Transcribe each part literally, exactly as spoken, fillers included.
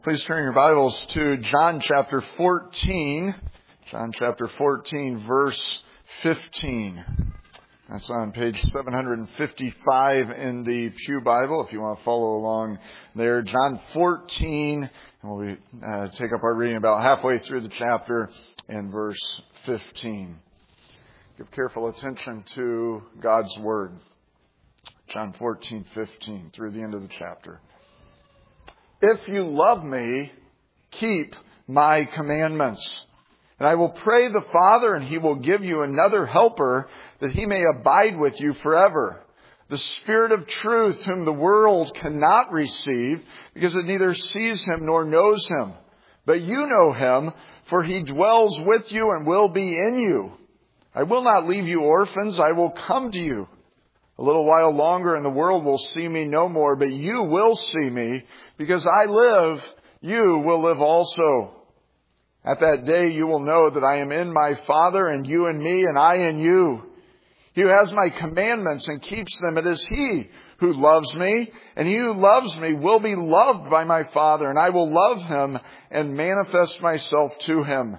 Please turn your Bibles to John chapter fourteen. John chapter fourteen, verse fifteen. That's on page seven fifty-five in the Pew Bible, if you want to follow along there. John fourteen, and we'll uh, take up our reading about halfway through the chapter in verse fifteen. Give careful attention to God's Word. John fourteen, fifteen, through the end of the chapter. If you love me, keep my commandments. And I will pray the Father, and He will give you another helper, that He may abide with you forever. The Spirit of truth, whom the world cannot receive, because it neither sees Him nor knows Him. But you know Him, for He dwells with you and will be in you. I will not leave you orphans, I will come to you. A little while longer and the world will see me no more, but you will see me. Because I live, you will live also. At that day you will know that I am in my Father, and you in me, and I in you. He who has my commandments and keeps them, it is he who loves me. And he who loves me will be loved by my Father, and I will love him and manifest myself to him.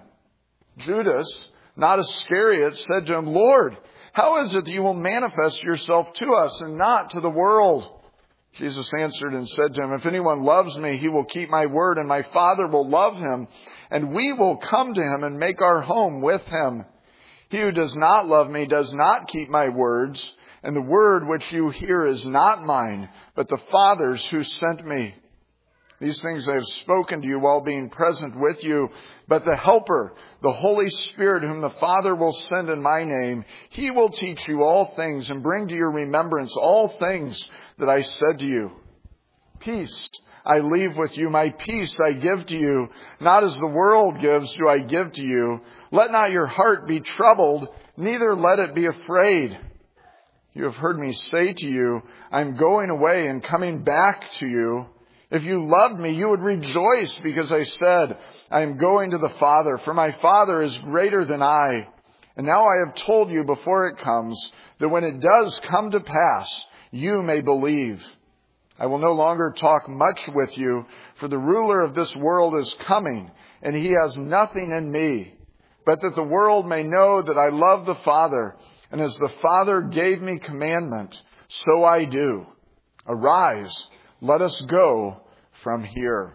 Judas, not Iscariot, said to him, Lord, how is it that you will manifest yourself to us and not to the world? Jesus answered and said to him, if anyone loves me, he will keep my word, and my Father will love him, and we will come to him and make our home with him. He who does not love me does not keep my words, and the word which you hear is not mine, but the Father's who sent me. These things I have spoken to you while being present with you. But the Helper, the Holy Spirit, whom the Father will send in my name, He will teach you all things and bring to your remembrance all things that I said to you. Peace I leave with you, my peace I give to you. Not as the world gives do I give to you. Let not your heart be troubled, neither let it be afraid. You have heard me say to you, I am going away and coming back to you. If you loved me, you would rejoice because I said, I am going to the Father, for my Father is greater than I. And now I have told you before it comes, that when it does come to pass, you may believe. I will no longer talk much with you, for the ruler of this world is coming, and he has nothing in me. But that the world may know that I love the Father, and as the Father gave me commandment, so I do. Arise, let us go from here.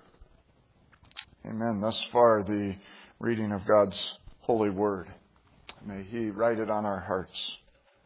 Amen. Thus far, the reading of God's holy word. May He write it on our hearts.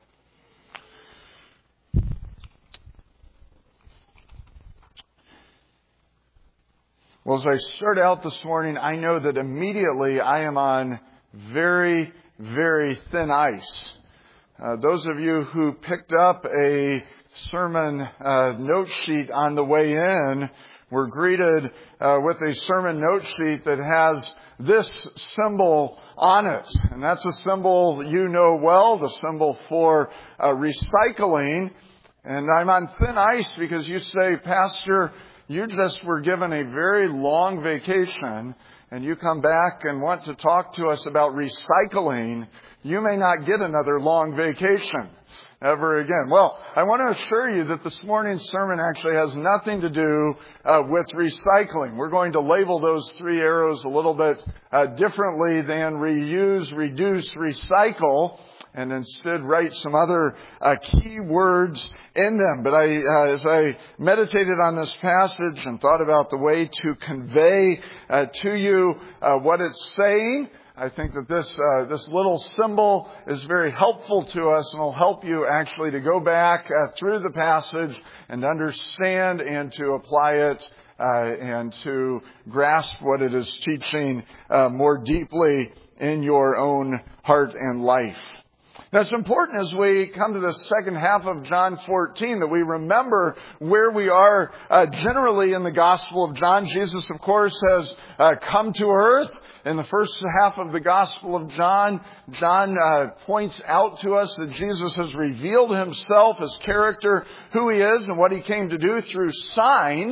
Well, as I start out this morning, I know that immediately I am on very, very thin ice. Uh, those of you who picked up a sermon uh, note sheet on the way in were greeted uh, with a sermon note sheet that has this symbol on it. And that's a symbol you know well, the symbol for uh, recycling. And I'm on thin ice because you say, Pastor, you just were given a very long vacation and you come back and want to talk to us about recycling. You may not get another long vacation ever again. Well, I want to assure you that this morning's sermon actually has nothing to do uh, with recycling. We're going to label those three arrows a little bit uh, differently than reuse, reduce, recycle, and instead write some other uh, key words in them. But I, uh, as I meditated on this passage and thought about the way to convey uh, to you uh, what it's saying, I think that this uh, this little symbol is very helpful to us and will help you actually to go back uh, through the passage and understand and to apply it uh, and to grasp what it is teaching uh, more deeply in your own heart and life. Now, it's important as we come to the second half of John fourteen that we remember where we are uh, generally in the Gospel of John. Jesus, of course, has uh, come to earth. In the first half of the Gospel of John, John uh, points out to us that Jesus has revealed himself, his character, who he is, and what he came to do through signs.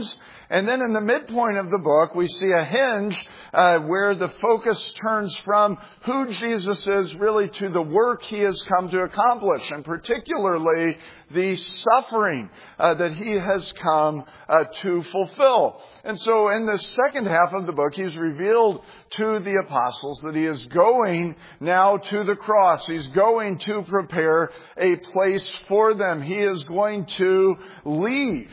And then in the midpoint of the book, we see a hinge uh, where the focus turns from who Jesus is really to the work He has come to accomplish, and particularly the suffering uh, that He has come uh, to fulfill. And so in the second half of the book, He's revealed to the apostles that He is going now to the cross. He's going to prepare a place for them. He is going to leave.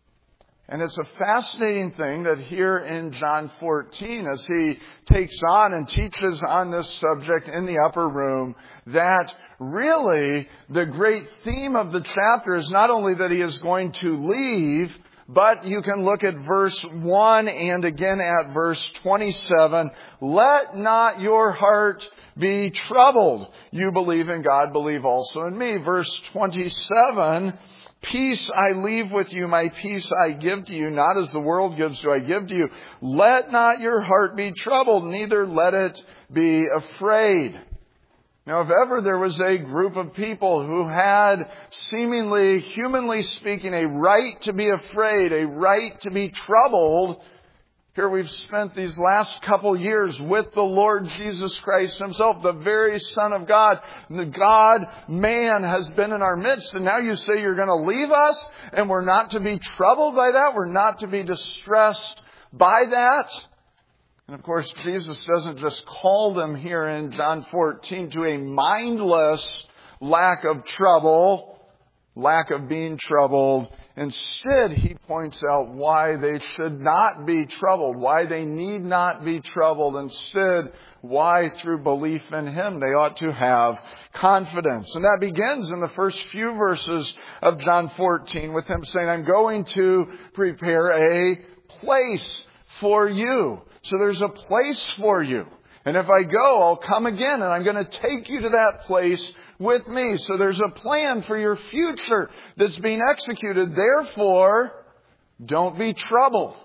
And it's a fascinating thing that here in John fourteen, as He takes on and teaches on this subject in the upper room, that really the great theme of the chapter is not only that He is going to leave, but you can look at verse one and again at verse twenty-seven. Let not your heart be troubled. You believe in God, believe also in me. Verse twenty-seven. Peace I leave with you, my peace I give to you, not as the world gives do I give to you. Let not your heart be troubled, neither let it be afraid. Now, if ever there was a group of people who had, seemingly, humanly speaking, a right to be afraid, a right to be troubled, here we've spent these last couple years with the Lord Jesus Christ Himself, the very Son of God. The God-man has been in our midst. And now you say you're going to leave us and we're not to be troubled by that. We're not to be distressed by that. And of course, Jesus doesn't just call them here in John fourteen to a mindless lack of trouble, lack of being troubled. Instead, He points out why they should not be troubled, why they need not be troubled. Instead, why through belief in Him they ought to have confidence. And that begins in the first few verses of John fourteen with Him saying, I'm going to prepare a place for you. So there's a place for you. And if I go, I'll come again and I'm going to take you to that place with me. So there's a plan for your future that's being executed. Therefore, don't be troubled.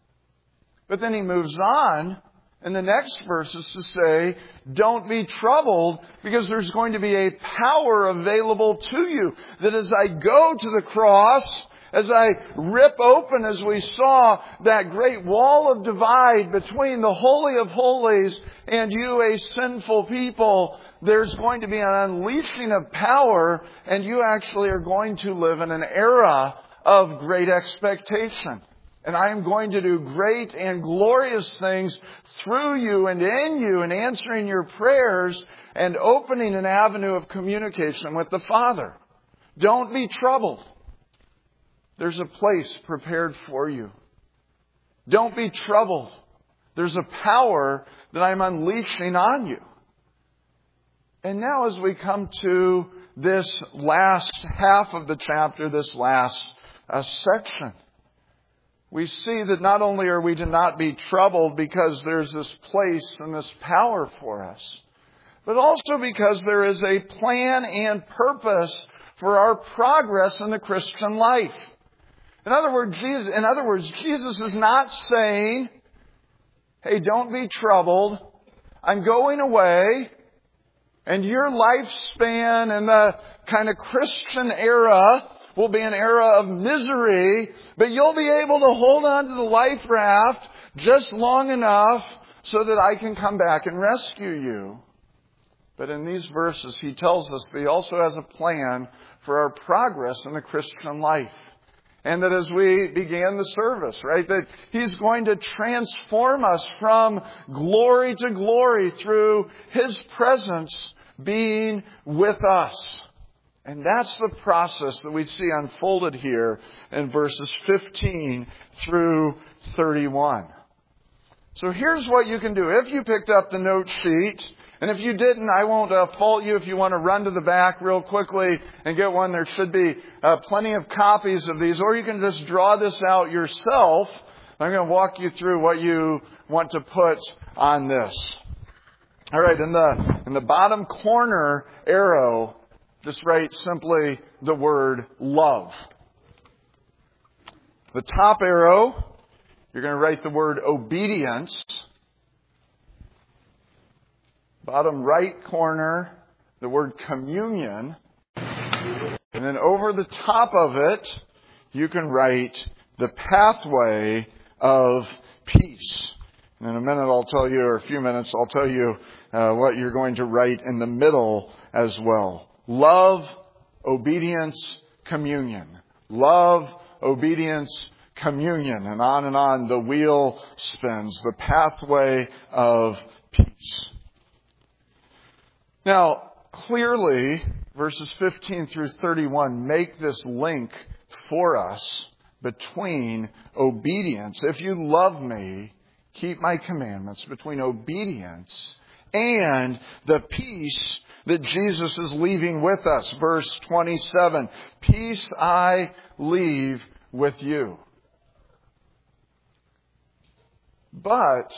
But then He moves on in the next verses to say, don't be troubled because there's going to be a power available to you. That as I go to the cross, as I rip open, as we saw, that great wall of divide between the Holy of Holies and you, a sinful people, there's going to be an unleashing of power, and you actually are going to live in an era of great expectation. And I am going to do great and glorious things through you and in you, and answering your prayers and opening an avenue of communication with the Father. Don't be troubled. There's a place prepared for you. Don't be troubled. There's a power that I'm unleashing on you. And now as we come to this last half of the chapter, this last uh, section, we see that not only are we to not be troubled because there's this place and this power for us, but also because there is a plan and purpose for our progress in the Christian life. In other words, Jesus, in other words, Jesus is not saying, hey, don't be troubled. I'm going away, and your lifespan in the kind of Christian era will be an era of misery, but you'll be able to hold on to the life raft just long enough so that I can come back and rescue you. But in these verses, He tells us that He also has a plan for our progress in the Christian life. And that as we began the service, right, that He's going to transform us from glory to glory through His presence being with us. And that's the process that we see unfolded here in verses fifteen through thirty-one. So here's what you can do. If you picked up the note sheet, and if you didn't, I won't uh, fault you if you want to run to the back real quickly and get one. There should be uh, plenty of copies of these. Or you can just draw this out yourself. I'm going to walk you through what you want to put on this. All right, in the, in the bottom corner arrow, just write simply the word love. The top arrow, you're going to write the word obedience. Bottom right corner, the word communion. And then over the top of it, you can write the pathway of peace. And in a minute I'll tell you, or a few minutes, I'll tell you uh, what you're going to write in the middle as well. Love, obedience, communion. Love, obedience, communion. And on and on the wheel spins. The pathway of peace. Now, clearly, verses fifteen through thirty-one make this link for us between obedience. If you love me, keep my commandments. Between obedience and the peace that Jesus is leaving with us. Verse twenty-seven, peace I leave with you. But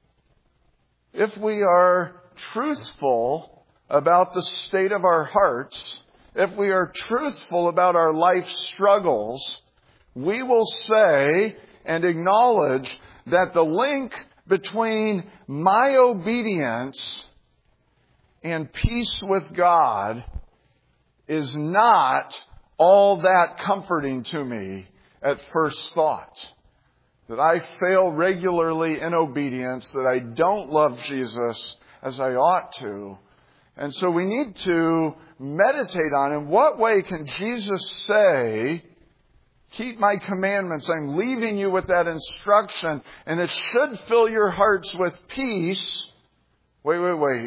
if we are truthful about the state of our hearts, if we are truthful about our life struggles, we will say and acknowledge that the link between my obedience and peace with God is not all that comforting to me at first thought. That I fail regularly in obedience, that I don't love Jesus as I ought to. And so we need to meditate on in what way can Jesus say, keep my commandments. I'm leaving you with that instruction, and it should fill your hearts with peace. Wait, wait, wait.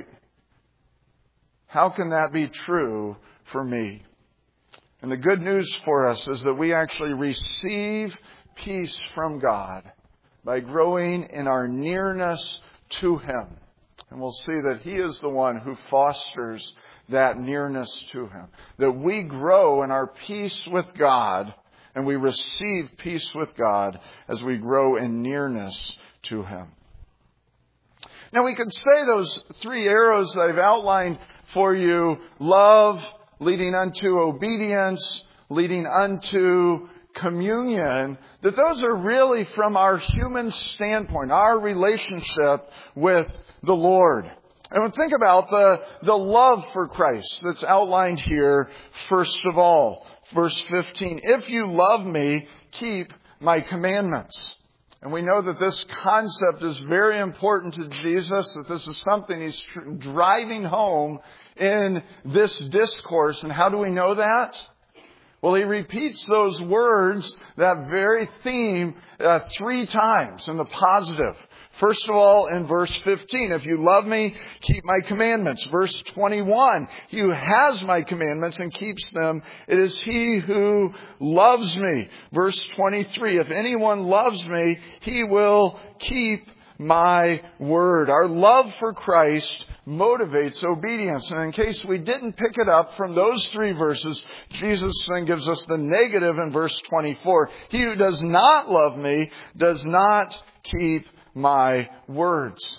How can that be true for me? And the good news for us is that we actually receive peace from God by growing in our nearness to Him. And we'll see that He is the one who fosters that nearness to Him. That we grow in our peace with God, and we receive peace with God as we grow in nearness to Him. Now we could say those three arrows that I've outlined for you, love leading unto obedience, leading unto communion, that those are really from our human standpoint, our relationship with the Lord. And think about the, the love for Christ that's outlined here first of all. Verse fifteen, if you love me, keep my commandments. And we know that this concept is very important to Jesus, that this is something He's tr- driving home in this discourse. And how do we know that? Well, He repeats those words, that very theme, uh, three times in the positive. First of all, in verse fifteen, if you love me, keep my commandments. Verse twenty-one, he who has my commandments and keeps them, it is he who loves me. Verse twenty-three, if anyone loves me, he will keep my word. Our love for Christ motivates obedience. And in case we didn't pick it up from those three verses, Jesus then gives us the negative in verse twenty-four. He who does not love me does not keep my words.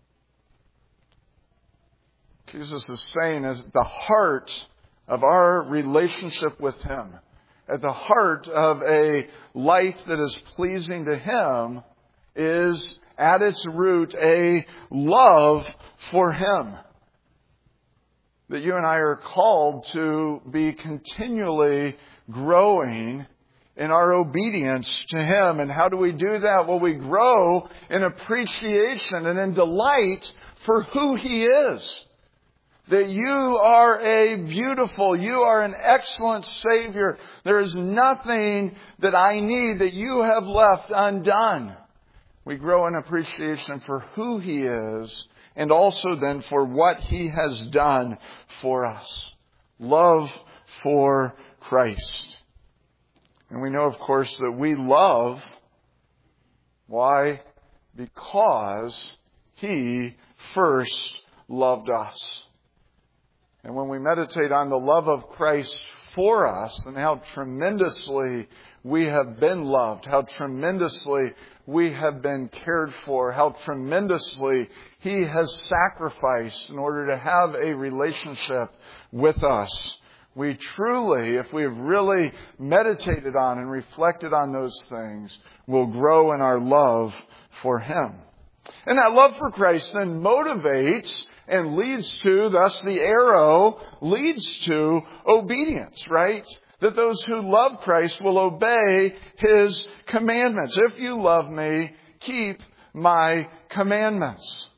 Jesus is saying is at the heart of our relationship with Him, at the heart of a life that is pleasing to Him, is at its root a love for Him. That you and I are called to be continually growing in our obedience to Him. And how do we do that? Well, we grow in appreciation and in delight for who He is. That you are a beautiful, you are an excellent Savior. There is nothing that I need that you have left undone. We grow in appreciation for who He is, and also then for what He has done for us. Love for Christ. And we know, of course, that we love. Why? Because He first loved us. And when we meditate on the love of Christ for us and how tremendously we have been loved, how tremendously we have been cared for, how tremendously He has sacrificed in order to have a relationship with us, we truly, if we have really meditated on and reflected on those things, will grow in our love for Him. And that love for Christ then motivates and leads to, thus the arrow leads to obedience, right? that those who love Christ will obey His commandments. If you love me, keep my commandments.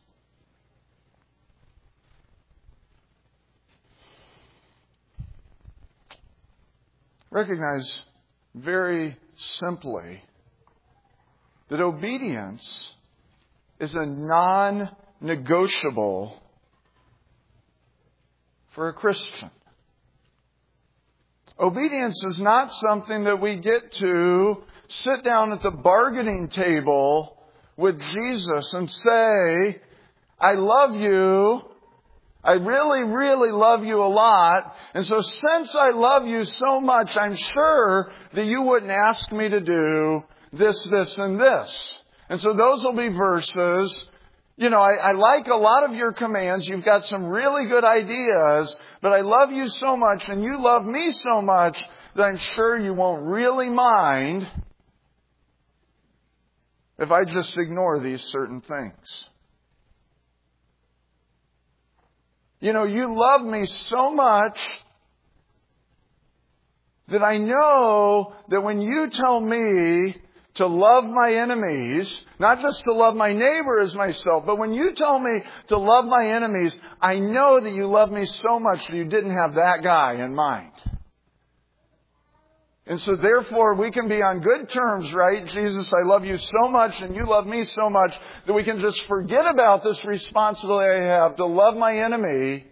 Recognize very simply that obedience is a non-negotiable for a Christian. Obedience is not something that we get to sit down at the bargaining table with Jesus and say, I love you. I really, really love you a lot. And so since I love you so much, I'm sure that you wouldn't ask me to do this, this, and this. And so those will be verses. You know, I, I like a lot of your commands. You've got some really good ideas, but I love you so much and you love me so much that I'm sure you won't really mind if I just ignore these certain things. You know, you love me so much that I know that when you tell me to love my enemies, not just to love my neighbor as myself, but when you tell me to love my enemies, I know that you love me so much that you didn't have that guy in mind. And so therefore we can be on good terms, right? Jesus, I love you so much and you love me so much that we can just forget about this responsibility I have to love my enemy.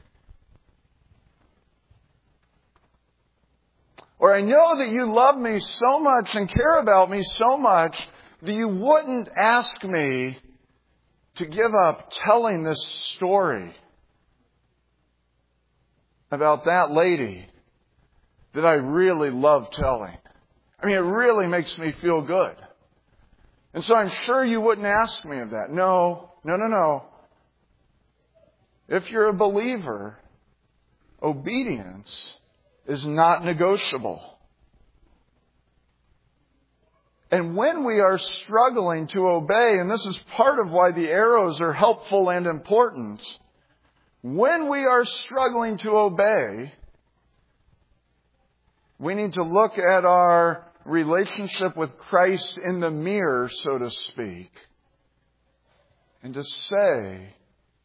Or I know that you love me so much and care about me so much that you wouldn't ask me to give up telling this story about that lady that I really love telling. I mean, it really makes me feel good. And so I'm sure you wouldn't ask me of that. No, no, no, no. If you're a believer, obedience is not negotiable. And when we are struggling to obey, and this is part of why the arrows are helpful and important, when we are struggling to obey, we need to look at our relationship with Christ in the mirror, so to speak, and to say,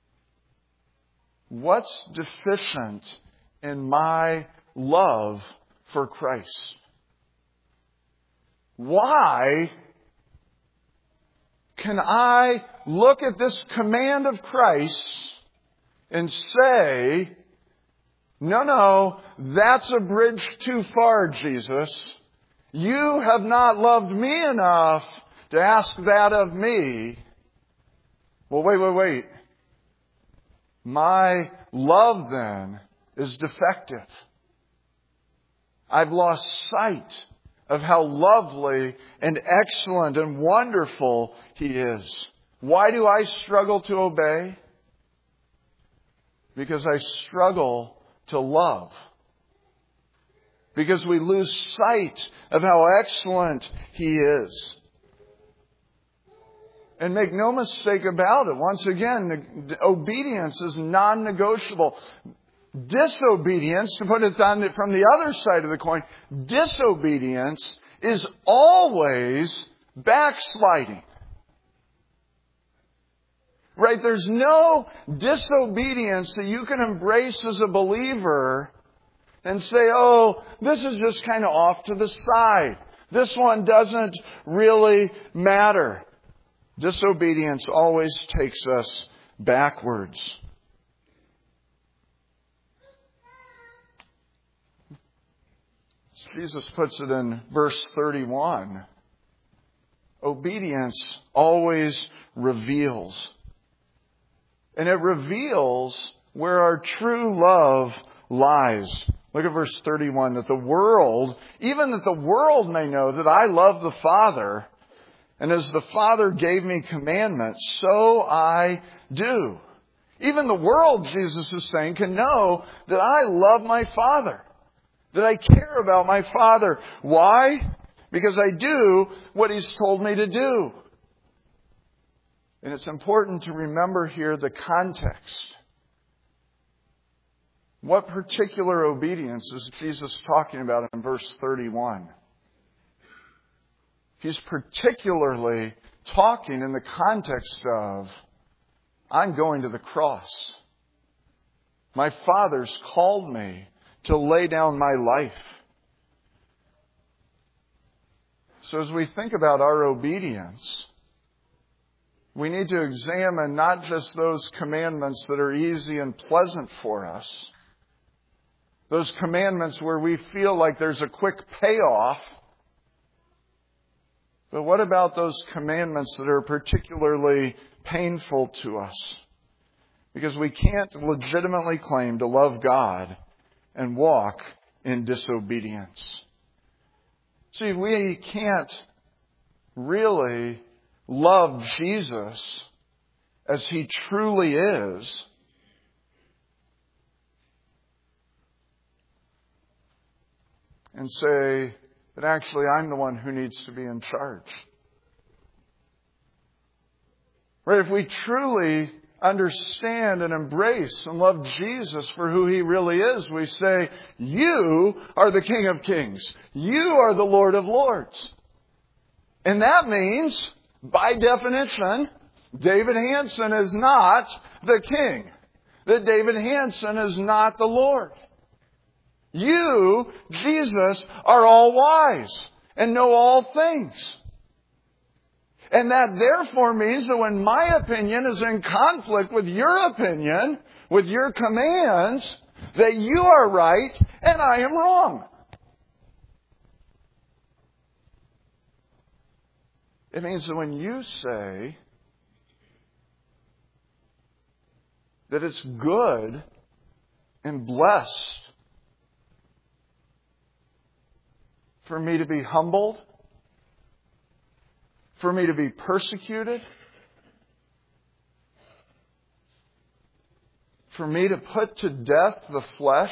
what's deficient in my love for Christ? Why can I look at this command of Christ and say, no, no, that's a bridge too far, Jesus. You have not loved me enough to ask that of me. Well, wait, wait, wait. My love then is defective. I've lost sight of how lovely and excellent and wonderful He is. Why do I struggle to obey? Because I struggle to love. Because we lose sight of how excellent He is. And make no mistake about it, once again, obedience is non-negotiable. Disobedience, to put it on the, from the other side of the coin, disobedience is always backsliding. Right? There's no disobedience that you can embrace as a believer and say, oh, this is just kind of off to the side. This one doesn't really matter. Disobedience always takes us backwards. Jesus puts it in verse thirty-one. Obedience always reveals. And it reveals where our true love lies. Look at verse thirty-one. That the world, even that the world may know that I love the Father. And as the Father gave me commandments, so I do. Even the world, Jesus is saying, can know that I love my Father. That I care about my Father. Why? Because I do what He's told me to do. And it's important to remember here the context. What particular obedience is Jesus talking about in verse thirty-one? He's particularly talking in the context of, I'm going to the cross. My Father's called me to lay down my life. So as we think about our obedience, we need to examine not just those commandments that are easy and pleasant for us, those commandments where we feel like there's a quick payoff, but what about those commandments that are particularly painful to us? Because we can't legitimately claim to love God and walk in disobedience. See, we can't really love Jesus as He truly is and say that actually I'm the one who needs to be in charge. Right? If we truly understand and embrace and love Jesus for who He really is, we say, you are the King of Kings. You are the Lord of Lords. And that means, by definition, David Hanson is not the King. That David Hanson is not the Lord. You, Jesus, are all wise and know all things. And that therefore means that when my opinion is in conflict with your opinion, with your commands, that you are right and I am wrong. It means that when you say that it's good and blessed for me to be humbled, for me to be persecuted, for me to put to death the flesh,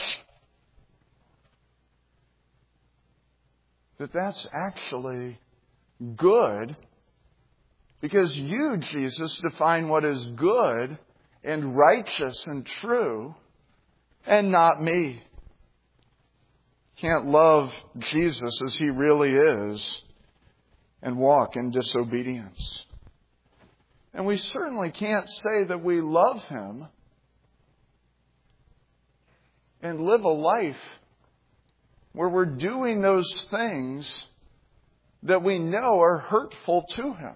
that that's actually good, because you, Jesus, define what is good and righteous and true, and not me. Can't love Jesus as He really is and walk in disobedience. And we certainly can't say that we love Him and live a life where we're doing those things that we know are hurtful to Him.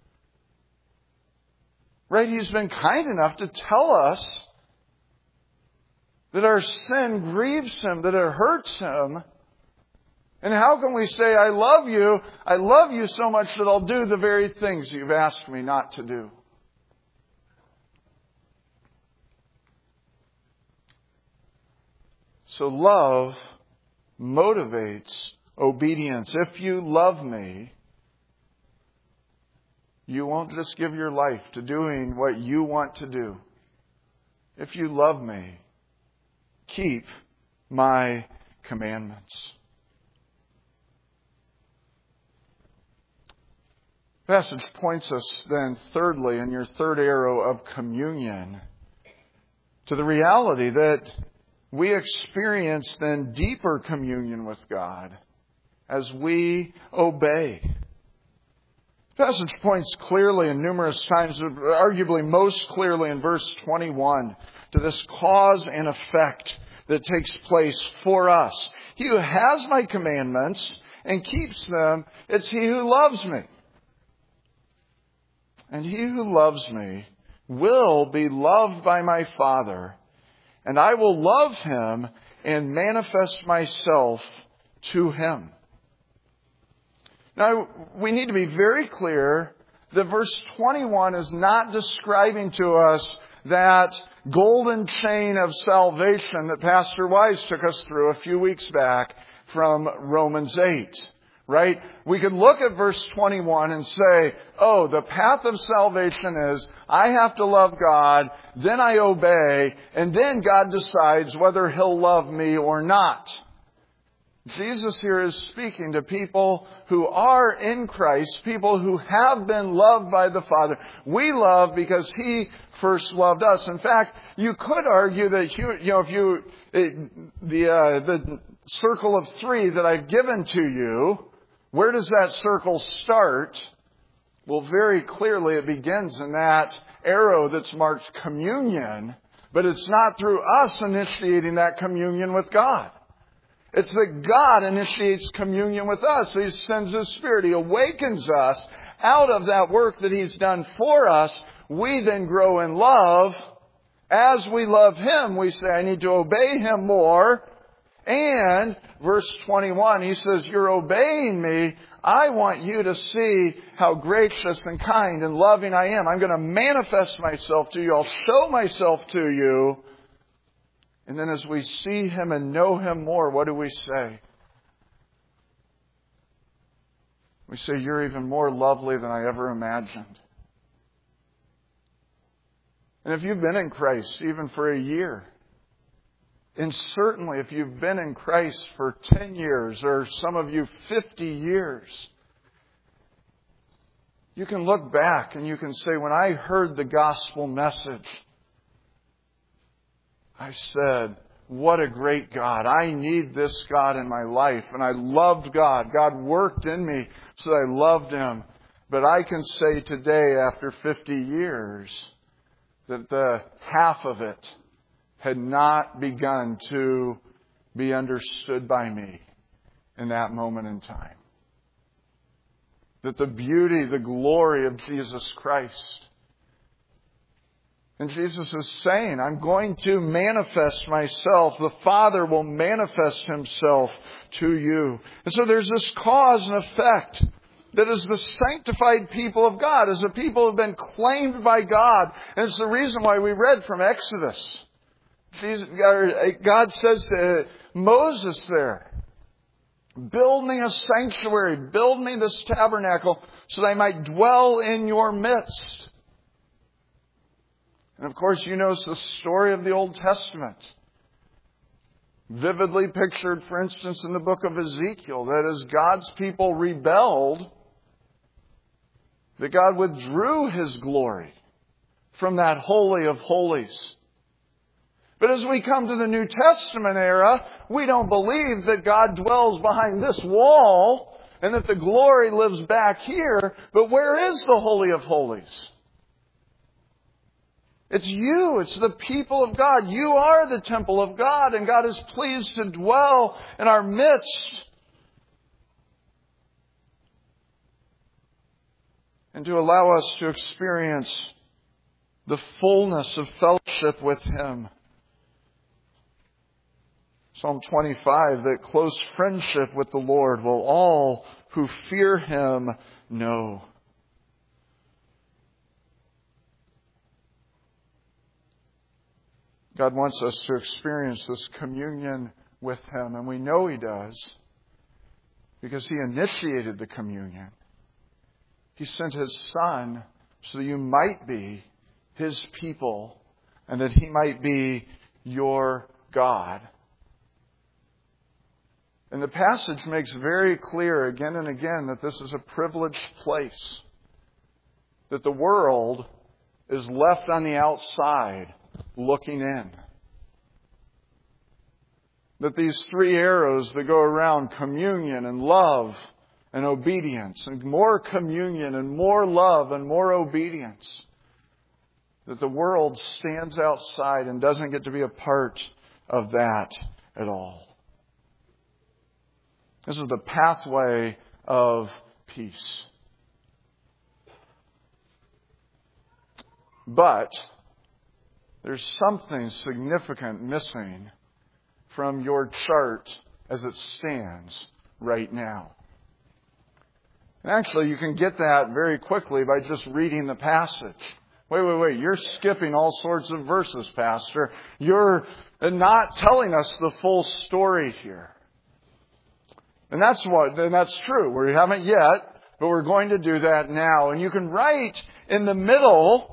Right? He's been kind enough to tell us that our sin grieves Him, that it hurts Him. And how can we say, I love you, I love you so much that I'll do the very things you've asked me not to do? So love motivates obedience. If you love me, you won't just give your life to doing what you want to do. If you love me, keep my commandments. The passage points us then, thirdly, in your third arrow of communion, to the reality that we experience then deeper communion with God as we obey. The passage points clearly and numerous times, arguably most clearly in verse twenty-one, to this cause and effect that takes place for us. He who has my commandments and keeps them, it's he who loves me. And he who loves me will be loved by my Father, and I will love him and manifest myself to him. Now, we need to be very clear that verse twenty-one is not describing to us that golden chain of salvation that Pastor Wise took us through a few weeks back from Romans eight. Right? We could look at verse twenty-one and say, oh, the path of salvation is I have to love God, then I obey, and then God decides whether He'll love me or not. Jesus here is speaking to people who are in Christ, people who have been loved by the Father. We love because He first loved us. In fact, you could argue that you, you know, if you the uh, the circle of three that I've given to you, where does that circle start? Well, very clearly it begins in that arrow that's marked communion, but it's not through us initiating that communion with God. It's that God initiates communion with us. He sends His Spirit. He awakens us out of that work that He's done for us. We then grow in love. As we love Him, we say, I need to obey Him more. And verse twenty-one, He says, you're obeying me. I want you to see how gracious and kind and loving I am. I'm going to manifest myself to you. I'll show myself to you. And then as we see Him and know Him more, what do we say? We say, you're even more lovely than I ever imagined. And if you've been in Christ even for a year, and certainly if you've been in Christ for ten years, or some of you fifty years, you can look back and you can say, when I heard the gospel message, I said, what a great God. I need this God in my life. And I loved God. God worked in me so I loved Him. But I can say today, after fifty years, that the half of it had not begun to be understood by me in that moment in time. That the beauty, the glory of Jesus Christ. And Jesus is saying, I'm going to manifest myself. The Father will manifest Himself to you. And so there's this cause and effect that is the sanctified people of God, as the people who have been claimed by God. And it's the reason why we read from Exodus. God says to Moses there, build me a sanctuary, build me this tabernacle so that I might dwell in your midst. And of course, you know the story of the Old Testament. Vividly pictured, for instance, in the book of Ezekiel, that as God's people rebelled, that God withdrew His glory from that Holy of Holies. But as we come to the New Testament era, we don't believe that God dwells behind this wall and that the glory lives back here. But where is the Holy of Holies? It's you. It's the people of God. You are the temple of God, and God is pleased to dwell in our midst and to allow us to experience the fullness of fellowship with Him. Psalm twenty-five, that close friendship with the Lord will all who fear Him know. God wants us to experience this communion with Him, and we know He does because He initiated the communion. He sent His Son so that you might be His people and that He might be your God. And the passage makes very clear again and again that this is a privileged place, that the world is left on the outside looking in. That these three arrows that go around, communion and love and obedience, and more communion and more love and more obedience, that the world stands outside and doesn't get to be a part of that at all. This is the pathway of peace. But there's something significant missing from your chart as it stands right now. And actually, you can get that very quickly by just reading the passage. Wait, wait, wait. You're skipping all sorts of verses, Pastor. You're not telling us the full story here. And that's what, and that's true. We haven't yet, but we're going to do that now. And you can write in the middle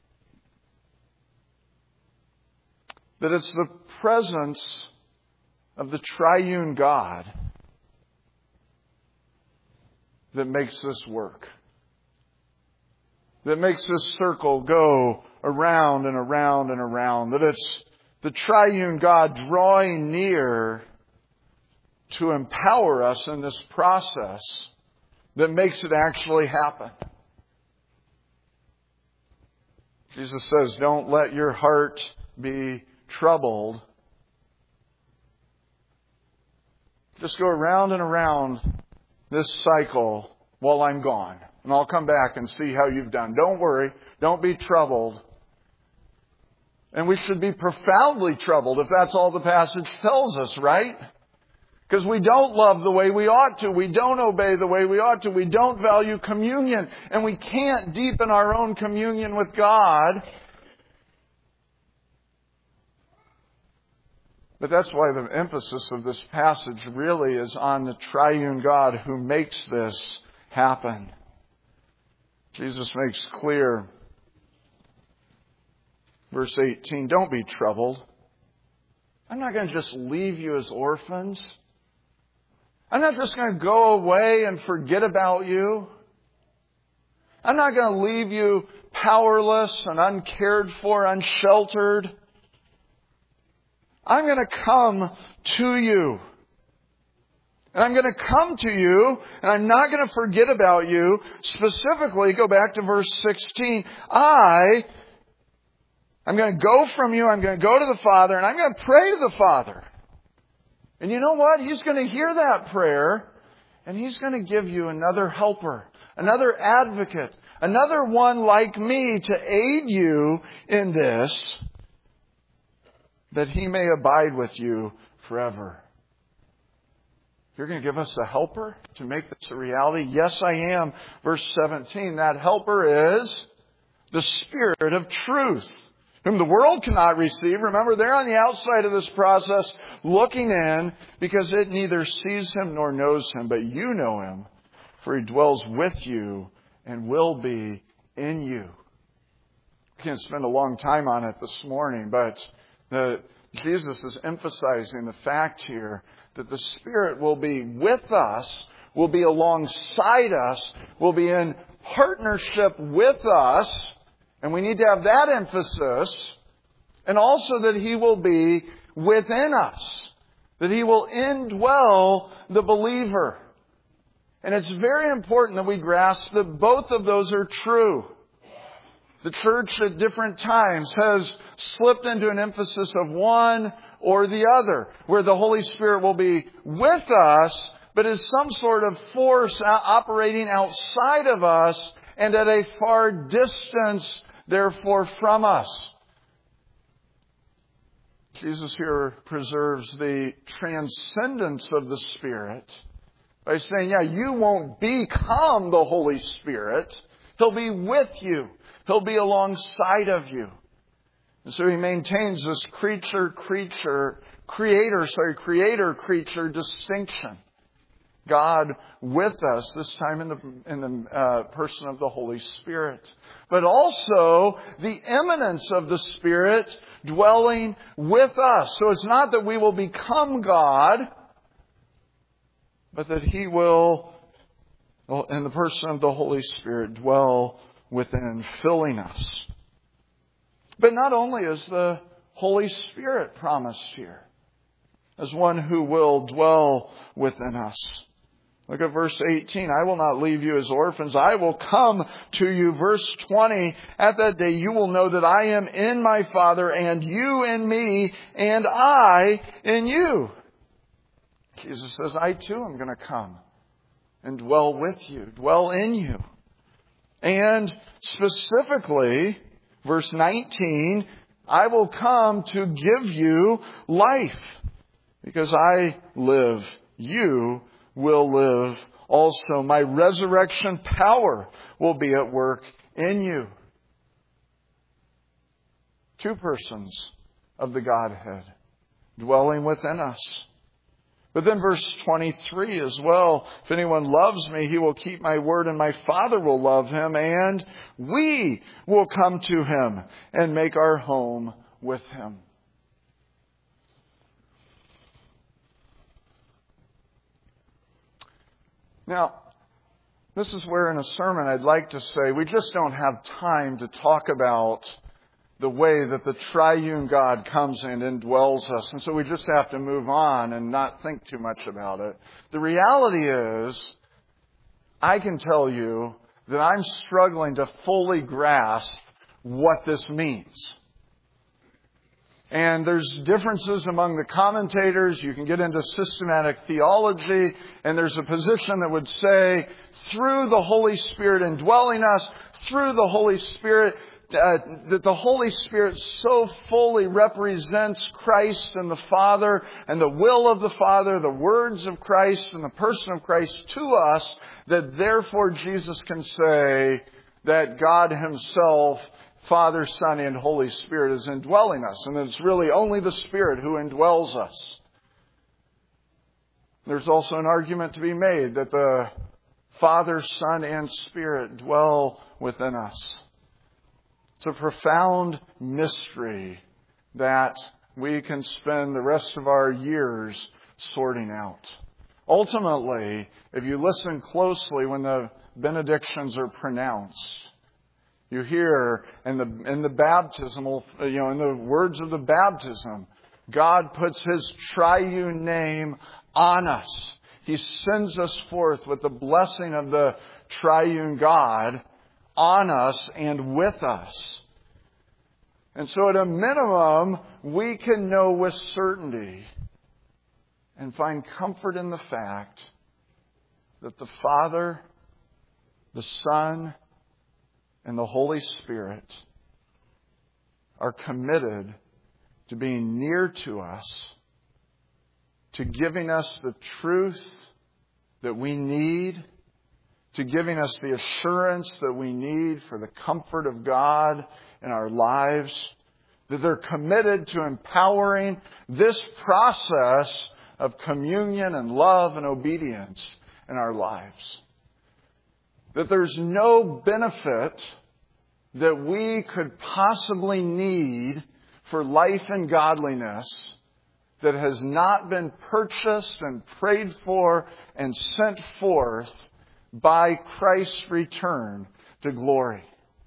that it's the presence of the triune God that makes this work. That makes this circle go around and around and around. That it's the triune God drawing near to empower us in this process that makes it actually happen. Jesus says, don't let your heart be troubled. Just go around and around this cycle while I'm gone. And I'll come back and see how you've done. Don't worry. Don't be troubled. And we should be profoundly troubled if that's all the passage tells us, right? Because we don't love the way we ought to. We don't obey the way we ought to. We don't value communion. And we can't deepen our own communion with God. But that's why the emphasis of this passage really is on the triune God who makes this happen. Jesus makes clear, verse eighteen, don't be troubled. I'm not going to just leave you as orphans. I'm not just going to go away and forget about you. I'm not going to leave you powerless and uncared for, unsheltered. I'm going to come to you. And I'm going to come to you, and I'm not going to forget about you. Specifically, go back to verse sixteen. I, I'm going to go from you, I'm going to go to the Father, and I'm going to pray to the Father. And you know what? He's going to hear that prayer, and He's going to give you another helper, another advocate, another one like me to aid you in this, that He may abide with you forever. You're going to give us a helper to make this a reality? Yes, I am. Verse seventeen, that helper is the Spirit of truth, whom the world cannot receive. Remember, they're on the outside of this process looking in because it neither sees Him nor knows Him, but you know Him, for He dwells with you and will be in you. We can't spend a long time on it this morning, but the, Jesus is emphasizing the fact here that the Spirit will be with us, will be alongside us, will be in partnership with us, and we need to have that emphasis, and also that He will be within us, that He will indwell the believer. And it's very important that we grasp that both of those are true. The church at different times has slipped into an emphasis of one or the other, where the Holy Spirit will be with us, but is some sort of force operating outside of us and at a far distance, therefore, from us. Jesus here preserves the transcendence of the Spirit by saying, yeah, you won't become the Holy Spirit. He'll be with you. He'll be alongside of you. And so He maintains this creature, creature, creator, sorry, creator, creature distinction. God with us, this time in the, in the uh, person of the Holy Spirit. But also the immanence of the Spirit dwelling with us. So it's not that we will become God, but that He will, in the person of the Holy Spirit, dwell within, filling us. But not only is the Holy Spirit promised here as one who will dwell within us. Look at verse eighteen. I will not leave you as orphans. I will come to you. Verse twenty. At that day you will know that I am in my Father, and you in me, and I in you. Jesus says, I too am going to come and dwell with you, dwell in you. And specifically, verse nineteen, I will come to give you life. Because I live, you will live also. My resurrection power will be at work in you. Two persons of the Godhead dwelling within us. But then verse twenty-three as well, if anyone loves me, he will keep my word, and my Father will love him, and we will come to him and make our home with him. Now, this is where in a sermon I'd like to say we just don't have time to talk about the way that the triune God comes and indwells us. And so we just have to move on and not think too much about it. The reality is, I can tell you that I'm struggling to fully grasp what this means. And there's differences among the commentators. You can get into systematic theology. And there's a position that would say, through the Holy Spirit indwelling us, through the Holy Spirit, uh, that the Holy Spirit so fully represents Christ and the Father and the will of the Father, the words of Christ and the person of Christ to us, that therefore Jesus can say that God Himself, Father, Son, and Holy Spirit is indwelling us. And it's really only the Spirit who indwells us. There's also an argument to be made that the Father, Son, and Spirit dwell within us. It's a profound mystery that we can spend the rest of our years sorting out. Ultimately, if you listen closely when the benedictions are pronounced, you hear in the in the baptismal, you know, in the words of the baptism, God puts His triune name on us. He sends us forth with the blessing of the triune God on us and with us. And so at a minimum, we can know with certainty and find comfort in the fact that the Father, the Son, and the Holy Spirit are committed to being near to us, to giving us the truth that we need, to giving us the assurance that we need for the comfort of God in our lives, that they're committed to empowering this process of communion and love and obedience in our lives. That there's no benefit that we could possibly need for life and godliness that has not been purchased and prayed for and sent forth by Christ's return to glory.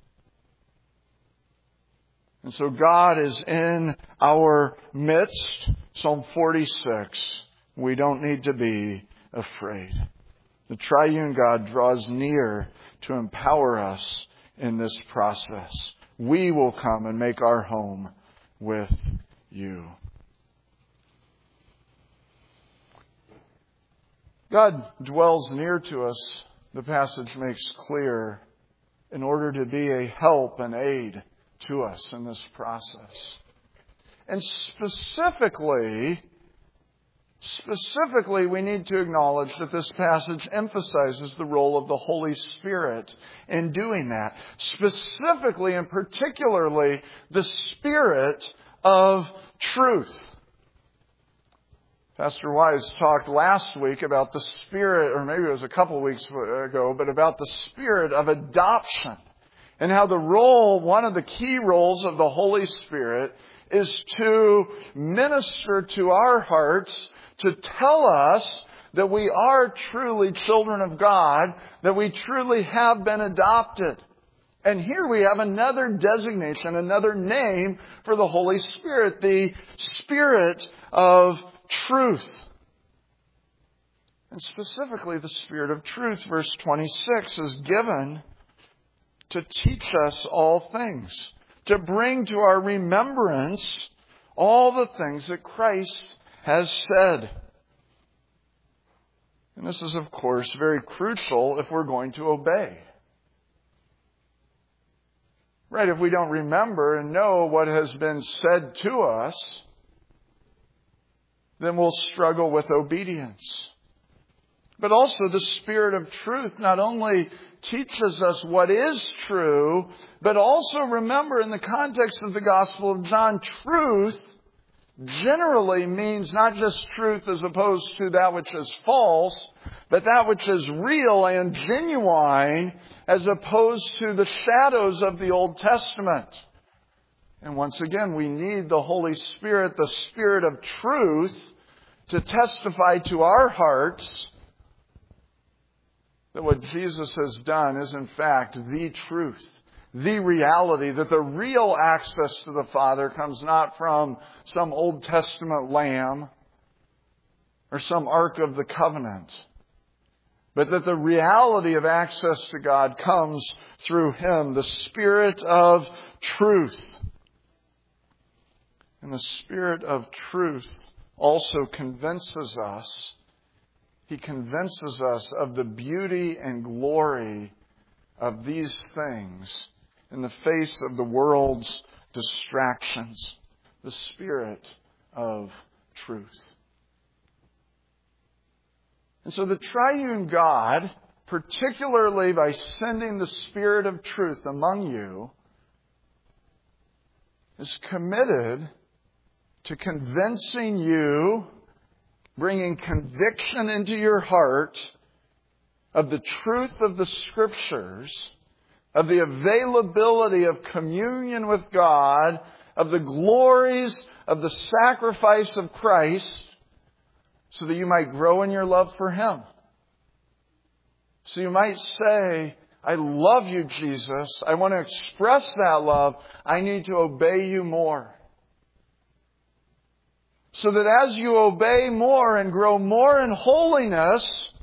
And so God is in our midst. Psalm forty-six. We don't need to be afraid. The triune God draws near to empower us in this process. We will come and make our home with you. God dwells near to us, the passage makes clear, in order to be a help and aid to us in this process. And specifically, Specifically, we need to acknowledge that this passage emphasizes the role of the Holy Spirit in doing that. Specifically and particularly, the Spirit of truth. Pastor Wise talked last week about the Spirit, or maybe it was a couple of weeks ago, but about the Spirit of adoption. And how the role, one of the key roles of the Holy Spirit is to minister to our hearts, to tell us that we are truly children of God, that we truly have been adopted. And here we have another designation, another name for the Holy Spirit, the Spirit of truth. And specifically, the Spirit of truth, verse twenty-six, is given to teach us all things, to bring to our remembrance all the things that Christ has said. And this is, of course, very crucial if we're going to obey. Right, if we don't remember and know what has been said to us, then we'll struggle with obedience. But also the Spirit of truth not only teaches us what is true, but also remember in the context of the Gospel of John, truth generally means not just truth as opposed to that which is false, but that which is real and genuine as opposed to the shadows of the Old Testament. And once again, we need the Holy Spirit, the Spirit of truth, to testify to our hearts that what Jesus has done is in fact the truth, the reality, that the real access to the Father comes not from some Old Testament lamb or some Ark of the Covenant, but that the reality of access to God comes through Him, the Spirit of truth. And the Spirit of truth also convinces us, He convinces us of the beauty and glory of these things in the face of the world's distractions. The Spirit of truth. And so the triune God, particularly by sending the Spirit of truth among you, is committed to convincing you, bringing conviction into your heart of the truth of the Scriptures, of the availability of communion with God, of the glories of the sacrifice of Christ, so that you might grow in your love for Him. So you might say, I love you, Jesus. I want to express that love. I need to obey you more. So that as you obey more and grow more in holiness,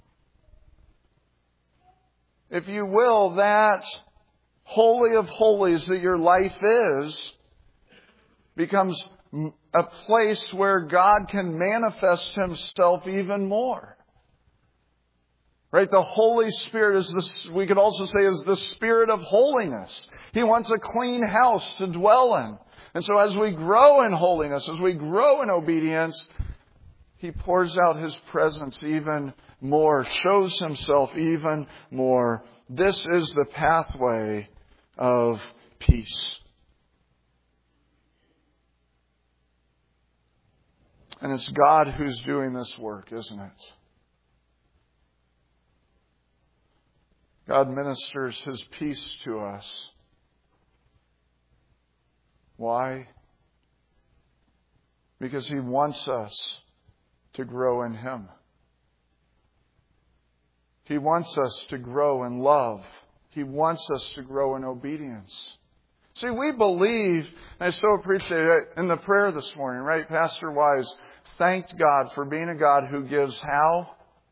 if you will, that holy of holies that your life is becomes a place where God can manifest Himself even more. Right? The Holy Spirit is this, we could also say, is the Spirit of holiness. He wants a clean house to dwell in. And so as we grow in holiness, as we grow in obedience, He pours out His presence even more, shows Himself even more. This is the pathway of peace. And it's God who's doing this work, isn't it? God ministers His peace to us. Why? Because He wants us to grow in Him. He wants us to grow in love. He wants us to grow in obedience. See, we believe, and I so appreciate it in the prayer this morning, right? Pastor Wise thanked God for being a God who gives how?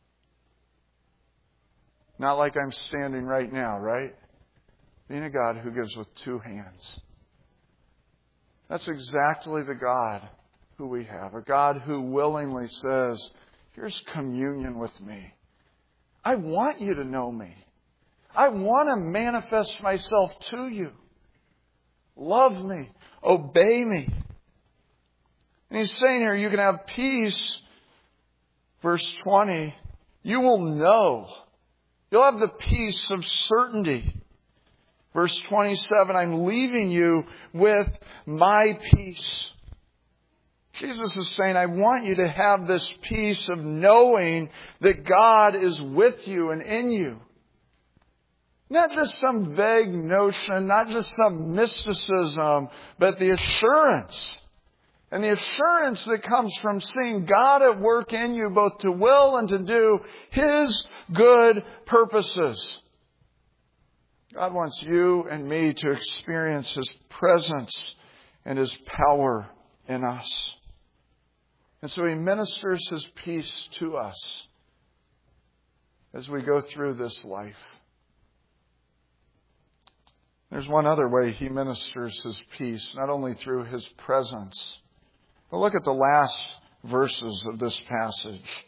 Not like I'm standing right now, right? Being a God who gives with two hands. That's exactly the God who we have. A God who willingly says, here's communion with me. I want you to know me. I want to manifest myself to you. Love me. Obey me. And He's saying here, you can have peace. Verse twenty, you will know. You'll have the peace of certainty. Verse twenty-seven, I'm leaving you with my peace. Jesus is saying, I want you to have this peace of knowing that God is with you and in you. Not just some vague notion, not just some mysticism, but the assurance. And the assurance that comes from seeing God at work in you, both to will and to do His good purposes. God wants you and me to experience His presence and His power in us. And so He ministers His peace to us as we go through this life. There's one other way He ministers His peace, not only through His presence, but look at the last verses of this passage.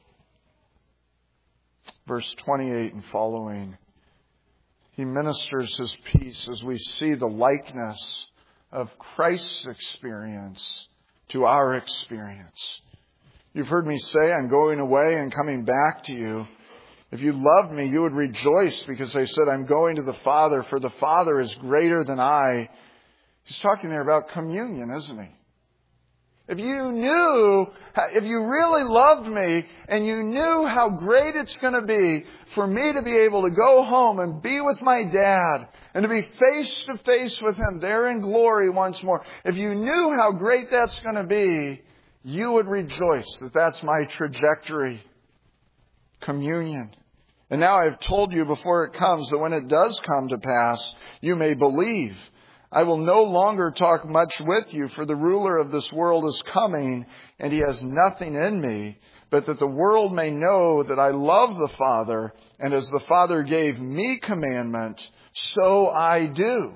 Verse twenty-eight and following. He ministers His peace as we see the likeness of Christ's experience to our experience. You've heard me say, I'm going away and coming back to you. If you loved me, you would rejoice because I said, I'm going to the Father, for the Father is greater than I. He's talking there about communion, isn't He? If you knew, if you really loved me and you knew how great it's going to be for me to be able to go home and be with my dad and to be face to face with Him there in glory once more. If you knew how great that's going to be, you would rejoice that that's my trajectory. Communion. And now I have told you before it comes, that when it does come to pass, you may believe. I will no longer talk much with you, for the ruler of this world is coming, and he has nothing in me, but that the world may know that I love the Father, and as the Father gave me commandment, so I do.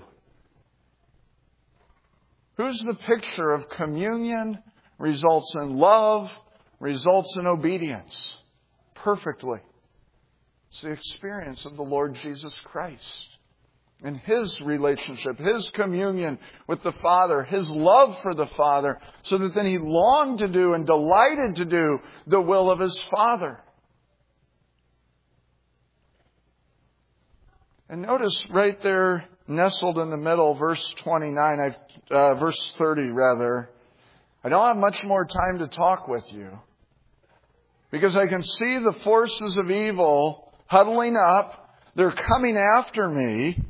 Who's the picture of communion results in love, results in obedience? Perfectly. It's the experience of the Lord Jesus Christ. And His relationship, His communion with the Father, His love for the Father, so that then He longed to do and delighted to do the will of His Father. And notice right there, nestled in the middle, verse twenty-nine, I've, uh, verse thirty rather. I don't have much more time to talk with you, because I can see the forces of evil huddling up. They're coming after me.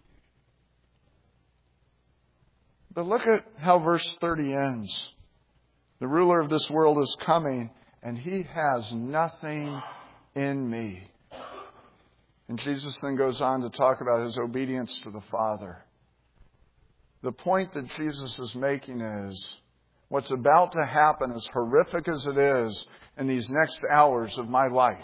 But look at how verse thirty ends. The ruler of this world is coming, and he has nothing in me. And Jesus then goes on to talk about His obedience to the Father. The point that Jesus is making is, what's about to happen, as horrific as it is in these next hours of my life,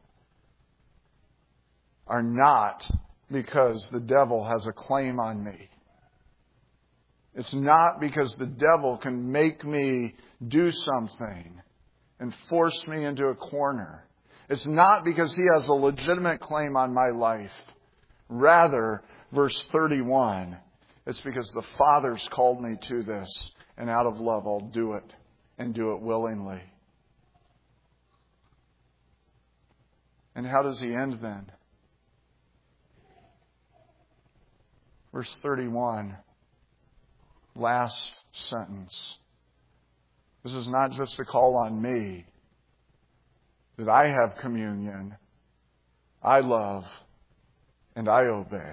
are not because the devil has a claim on me. It's not because the devil can make me do something and force me into a corner. It's not because he has a legitimate claim on my life. Rather, verse thirty-one, it's because the Father's called me to this, and out of love I'll do it, and do it willingly. And how does he end then? Verse thirty-one. Last sentence. This is not just a call on me, that I have communion, I love, and I obey.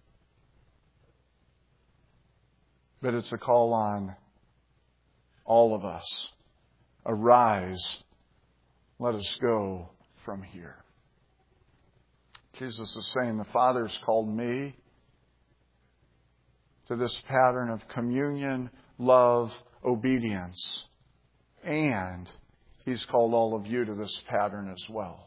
But it's a call on all of us. Arise, let us go from here. Jesus is saying, the Father's called me to this pattern of communion, love, obedience. And He's called all of you to this pattern as well.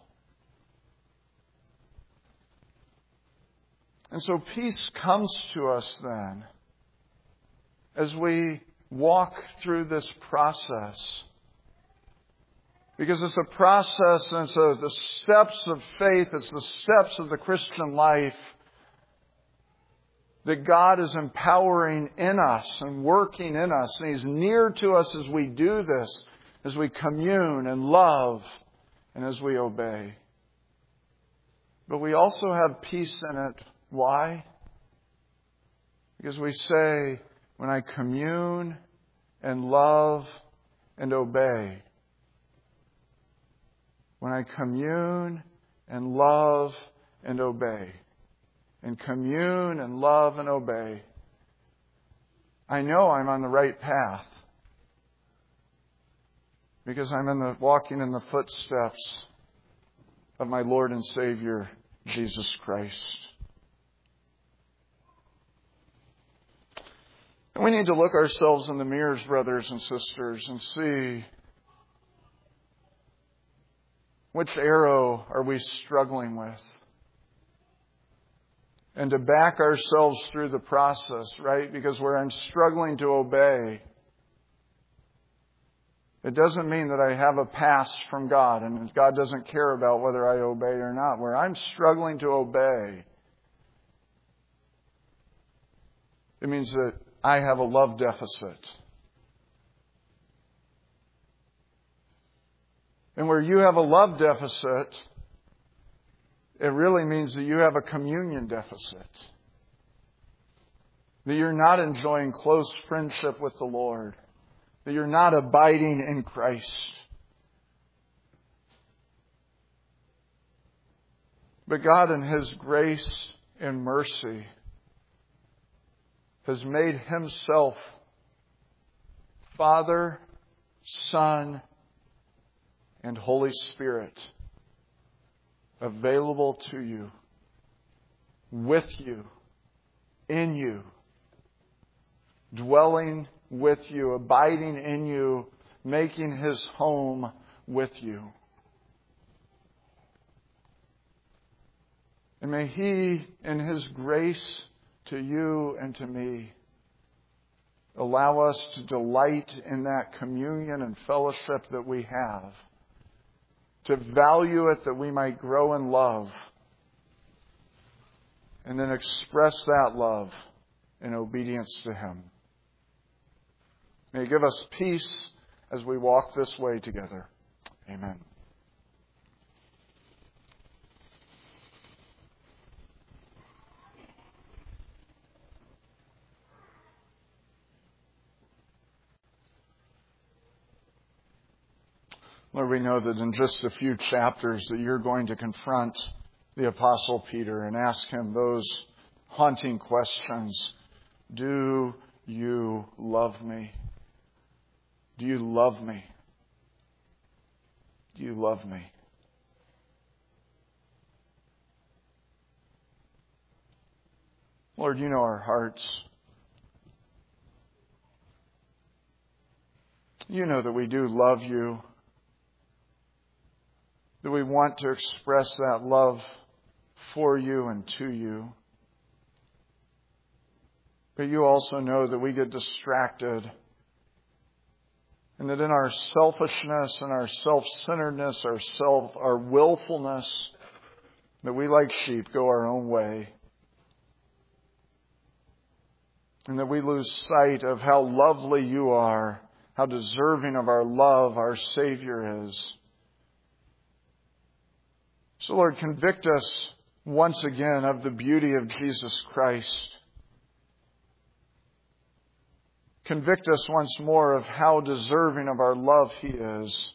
And so peace comes to us then as we walk through this process. Because it's a process, and it's a, the steps of faith, it's the steps of the Christian life that God is empowering in us and working in us. And He's near to us as we do this, as we commune and love, and as we obey. But we also have peace in it. Why? Because we say, when I commune and love and obey, when I commune and love and obey, and commune and love and obey, I know I'm on the right path. Because I'm in the, walking in the footsteps of my Lord and Savior, Jesus Christ. And we need to look ourselves in the mirrors, brothers and sisters, and see, which arrow are we struggling with? And to back ourselves through the process, right? Because where I'm struggling to obey, it doesn't mean that I have a pass from God and God doesn't care about whether I obey or not. Where I'm struggling to obey, it means that I have a love deficit. And where you have a love deficit, it really means that you have a communion deficit. That you're not enjoying close friendship with the Lord. That you're not abiding in Christ. But God in His grace and mercy has made Himself Father, Son, and Holy Spirit available to you, with you, in you, dwelling with you, abiding in you, making His home with you. And may He, in His grace to you and to me, allow us to delight in that communion and fellowship that we have, to value it that we might grow in love, and then express that love in obedience to Him. May He give us peace as we walk this way together. Amen. Lord, we know that in just a few chapters that You're going to confront the Apostle Peter and ask him those haunting questions. Do you love me? Do you love me? Do you love me? Lord, You know our hearts. You know that we do love You, that we want to express that love for You and to You. But You also know that we get distracted, and that in our selfishness and our self-centeredness, our self, our willfulness, that we like sheep go our own way. And that we lose sight of how lovely You are, how deserving of our love our Savior is. So Lord, convict us once again of the beauty of Jesus Christ. Convict us once more of how deserving of our love He is.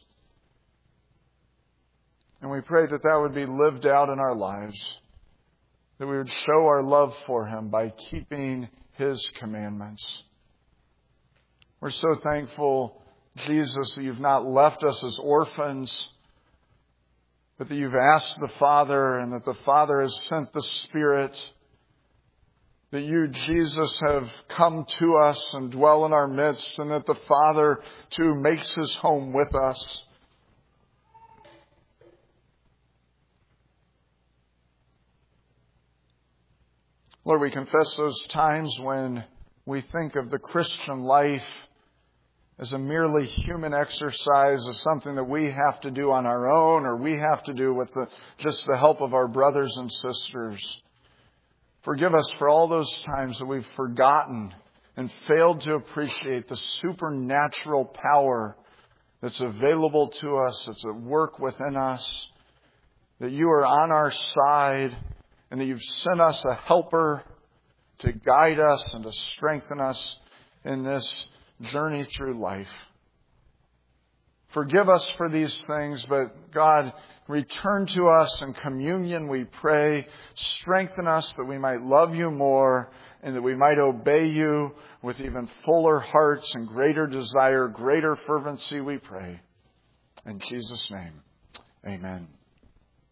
And we pray that that would be lived out in our lives. That we would show our love for Him by keeping His commandments. We're so thankful, Jesus, that You've not left us as orphans, but that You've asked the Father, and that the Father has sent the Spirit, that You, Jesus, have come to us and dwell in our midst, and that the Father, too, makes His home with us. Lord, we confess those times when we think of the Christian life as a merely human exercise, as something that we have to do on our own, or we have to do with the, just the help of our brothers and sisters. Forgive us for all those times that we've forgotten and failed to appreciate the supernatural power that's available to us, that's at work within us, that You are on our side, and that You've sent us a helper to guide us and to strengthen us in this journey through life. Forgive us for these things, but God, return to us in communion, we pray. Strengthen us that we might love You more and that we might obey You with even fuller hearts and greater desire, greater fervency, we pray. In Jesus' name, amen.